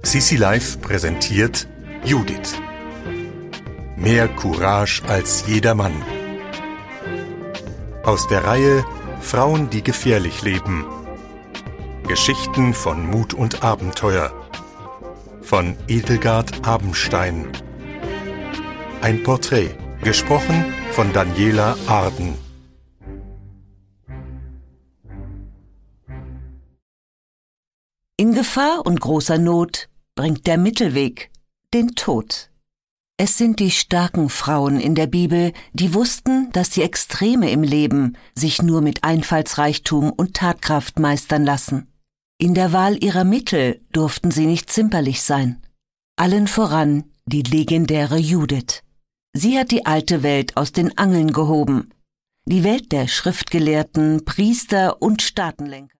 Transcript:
Sisi Live präsentiert Judith. Mehr Courage als jeder Mann. Aus der Reihe Frauen, die gefährlich leben. Geschichten von Mut und Abenteuer. Von Edelgard Abenstein. Ein Porträt, gesprochen von Daniela Arden. In Gefahr und großer Not bringt der Mittelweg den Tod. Es sind die starken Frauen in der Bibel, die wussten, dass die Extreme im Leben sich nur mit Einfallsreichtum und Tatkraft meistern lassen. In der Wahl ihrer Mittel durften sie nicht zimperlich sein. Allen voran die legendäre Judith. Sie hat die alte Welt aus den Angeln gehoben. Die Welt der Schriftgelehrten, Priester und Staatenlenker.